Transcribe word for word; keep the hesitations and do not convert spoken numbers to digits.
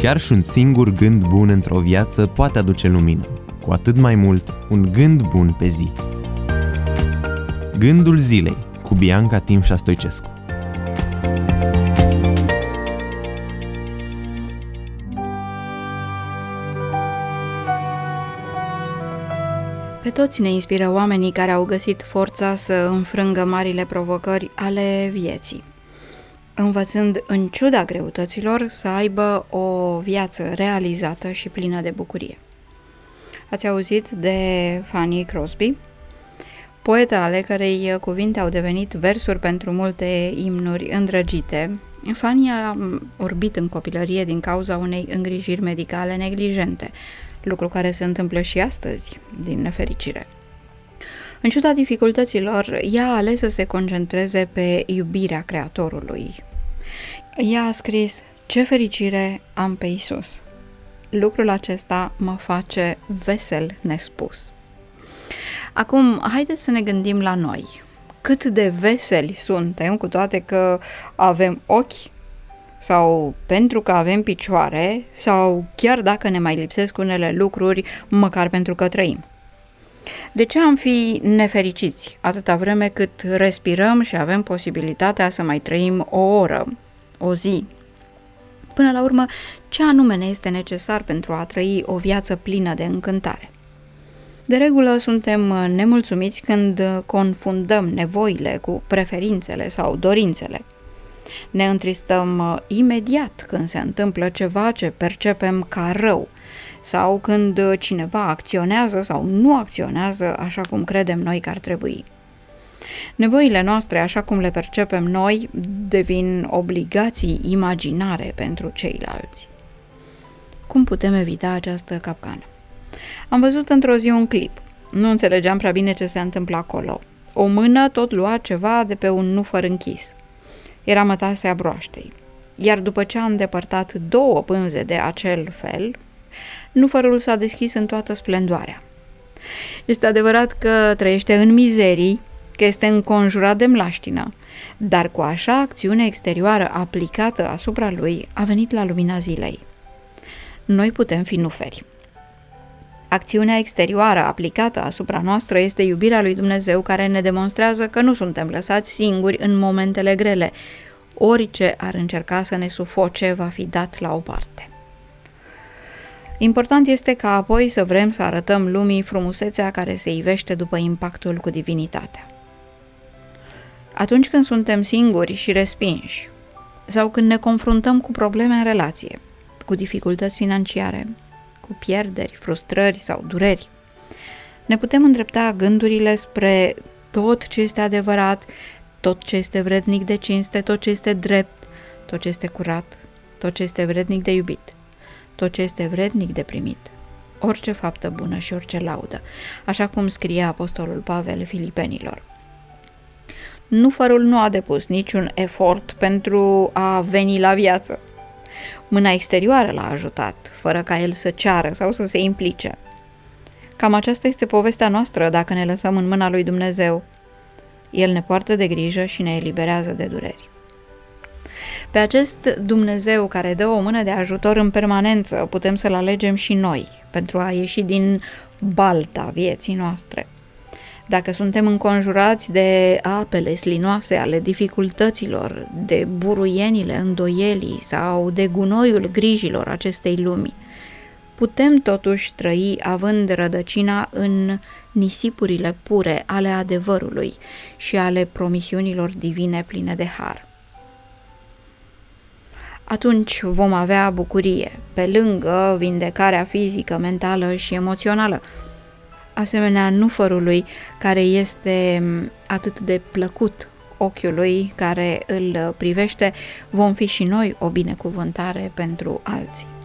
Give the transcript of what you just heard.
Chiar și un singur gând bun într-o viață poate aduce lumină, cu atât mai mult un gând bun pe zi. Gândul zilei cu Bianca Timșa Stoicescu. Pe toți ne inspiră oamenii care au găsit forța să înfrângă marile provocări ale vieții, învățând în ciuda greutăților să aibă o viață realizată și plină de bucurie. Ați auzit de Fanny Crosby, poetă ale cărei cuvinte au devenit versuri pentru multe imnuri îndrăgite. Fanny a orbit în copilărie din cauza unei îngrijiri medicale neglijente, lucru care se întâmplă și astăzi, din nefericire. În ciuda dificultăților, ea a ales să se concentreze pe iubirea Creatorului. Ea a scris: "Ce fericire am pe Iisus! Lucrul acesta mă face vesel nespus." Acum, haideți să ne gândim la noi. Cât de veseli suntem, cu toate că avem ochi, sau pentru că avem picioare, sau chiar dacă ne mai lipsesc unele lucruri, măcar pentru că trăim. De ce am fi nefericiți atâta vreme cât respirăm și avem posibilitatea să mai trăim o oră, o zi? Până la urmă, ce anume ne este necesar pentru a trăi o viață plină de încântare? De regulă suntem nemulțumiți când confundăm nevoile cu preferințele sau dorințele. Ne întristăm imediat când se întâmplă ceva ce percepem ca rău sau când cineva acționează sau nu acționează așa cum credem noi că ar trebui. Nevoile noastre, așa cum le percepem noi, devin obligații imaginare pentru ceilalți. Cum putem evita această capcană? Am văzut într-o zi un clip. Nu înțelegeam prea bine ce se întâmplă acolo. O mână tot lua ceva de pe un nufăr închis. Era mătasea broaștei. Iar după ce a îndepărtat două pânze de acel fel, nufărul s-a deschis în toată splendoarea. Este adevărat că trăiește în mizerii, că este înconjurat de mlaștină, dar cu așa acțiune exterioară aplicată asupra lui a venit la lumina zilei. Noi putem fi nuferi. Acțiunea exterioară aplicată asupra noastră este iubirea lui Dumnezeu, care ne demonstrează că nu suntem lăsați singuri în momentele grele. Orice ar încerca să ne sufoce va fi dat la o parte. Important este ca apoi să vrem să arătăm lumii frumusețea care se ivește după impactul cu divinitatea. Atunci când suntem singuri și respinși, sau când ne confruntăm cu probleme în relație, cu dificultăți financiare, cu pierderi, frustrări sau dureri, ne putem îndrepta gândurile spre tot ce este adevărat, tot ce este vrednic de cinste, tot ce este drept, tot ce este curat, tot ce este vrednic de iubit, tot ce este vrednic de primit, orice faptă bună și orice laudă, așa cum scria apostolul Pavel Filipenilor. Nufărul nu a depus niciun efort pentru a veni la viață. Mâna exterioară l-a ajutat, fără ca el să ceară sau să se implice. Cam aceasta este povestea noastră dacă ne lăsăm în mâna lui Dumnezeu. El ne poartă de grijă și ne eliberează de dureri. Pe acest Dumnezeu care dă o mână de ajutor în permanență putem să-L alegem și noi pentru a ieși din balta vieții noastre. Dacă suntem înconjurați de apele slinoase ale dificultăților, de buruienile îndoielii sau de gunoiul grijilor acestei lumi, putem totuși trăi având rădăcina în nisipurile pure ale adevărului și ale promisiunilor divine pline de har. Atunci vom avea bucurie, pe lângă vindecarea fizică, mentală și emoțională, asemenea nufărului care este atât de plăcut ochiului care îl privește, vom fi și noi o binecuvântare pentru alții.